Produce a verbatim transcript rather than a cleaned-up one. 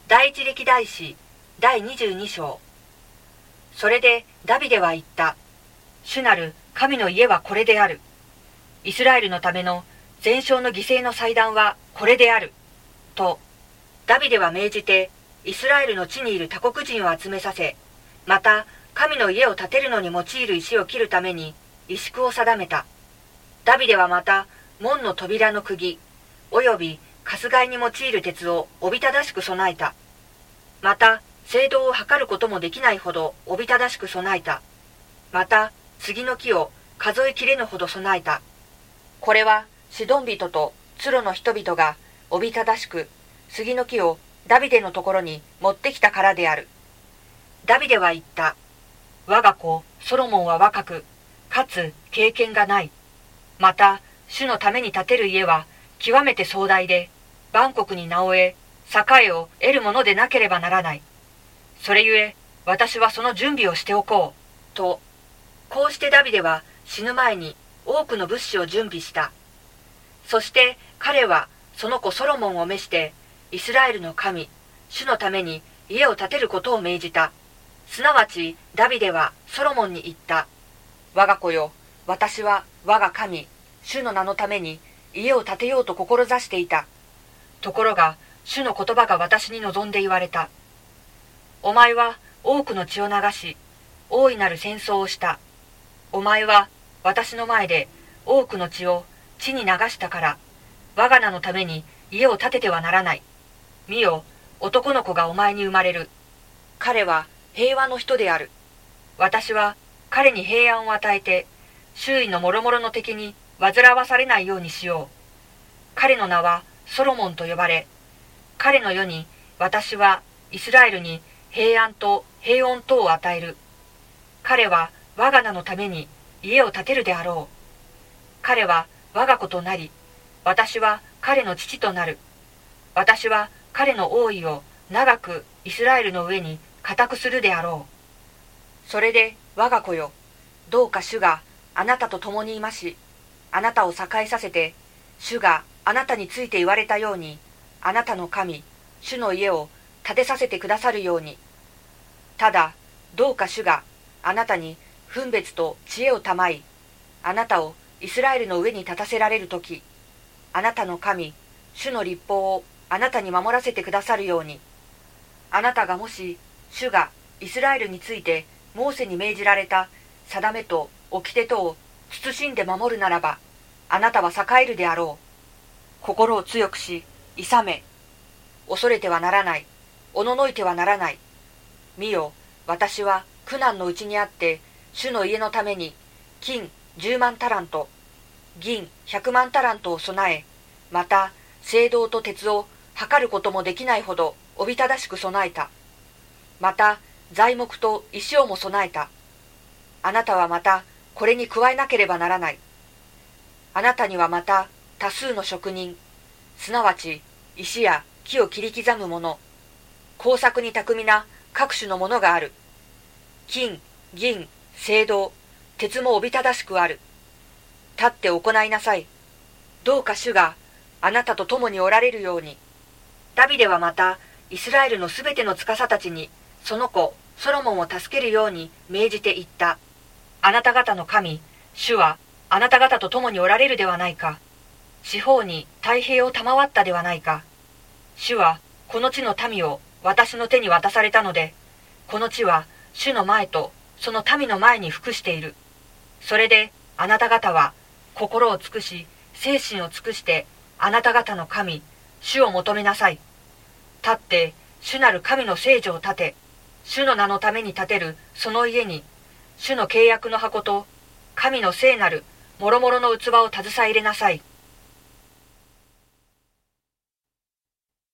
第一歴代史第にじゅうに章。それでダビデは言った。主なる神の家はこれである。イスラエルのための全焼の犠牲の祭壇はこれである。と、ダビデは命じて、イスラエルの地にいる他国人を集めさせ、また神の家を建てるのに用いる石を切るために石工を定めた。ダビデはまた門の扉の釘、および春日井に用いる鉄をおびただしく備えた。また、青銅を測ることもできないほどおびただしく備えた。また、杉の木を数えきれぬほど備えた。これは、シドン人とツロの人々がおびただしく、杉の木をダビデのところに持ってきたからである。ダビデは言った。我が子、ソロモンは若く、かつ経験がない。また、主のために建てる家は極めて壮大で、万国に名を得、栄を得るものでなければならない。それゆえ、私はその準備をしておこう。と、こうしてダビデは死ぬ前に多くの物資を準備した。そして彼はその子ソロモンを召して、イスラエルの神、主のために家を建てることを命じた。すなわちダビデはソロモンに言った。我が子よ、私は我が神、主の名のために家を建てようと志していた。ところが、主の言葉が私に望んで言われた。お前は多くの血を流し、大いなる戦争をした。お前は私の前で多くの血を地に流したから、我が名のために家を建ててはならない。見よ、男の子がお前に生まれる。彼は平和の人である。私は彼に平安を与えて、周囲の諸々の敵に煩わされないようにしよう。彼の名はソロモンと呼ばれ、彼の世に私はイスラエルに平安と平穏とを与える。彼は我が名のために家を建てるであろう。彼は我が子となり、私は彼の父となる。私は彼の王位を長くイスラエルの上に固くするであろう。それで我が子よ、どうか主があなたと共にいまし、あなたを栄えさせて、主があなたについて言われたように、あなたの神、主の家を建てさせてくださるように。ただ、どうか主があなたに分別と知恵をたまい、あなたをイスラエルの上に立たせられるとき、あなたの神、主の律法をあなたに守らせてくださるように。あなたがもし、主がイスラエルについてモーセに命じられた定めと掟とを慎んで守るならば、あなたは栄えるであろう。心を強くし、勇め。恐れてはならない。おののいてはならない。見よ、私は苦難のうちにあって、主の家のために、金十万タラント、銀百万タラントを備え、また、青銅と鉄を測ることもできないほど、おびただしく備えた。また、材木と石をも備えた。あなたはまた、これに加えなければならない。あなたにはまた、多数の職人、すなわち、石や木を切り刻む者、工作に巧みな各種のものがある。金、銀、青銅、鉄もおびただしくある。立って行いなさい。どうか主があなたと共におられるように。ダビデはまた、イスラエルのすべての司たちに、その子、ソロモンを助けるように命じて言った。あなた方の神、主はあなた方と共におられるではないか。四方に太平を賜ったではないか。主はこの地の民を私の手に渡されたので、この地は主の前とその民の前に服している。それであなた方は心を尽くし、精神を尽くしてあなた方の神、主を求めなさい。立って主なる神の聖所を建て、主の名のために建てるその家に、主の契約の箱と神の聖なる諸々の器を携え入れなさい。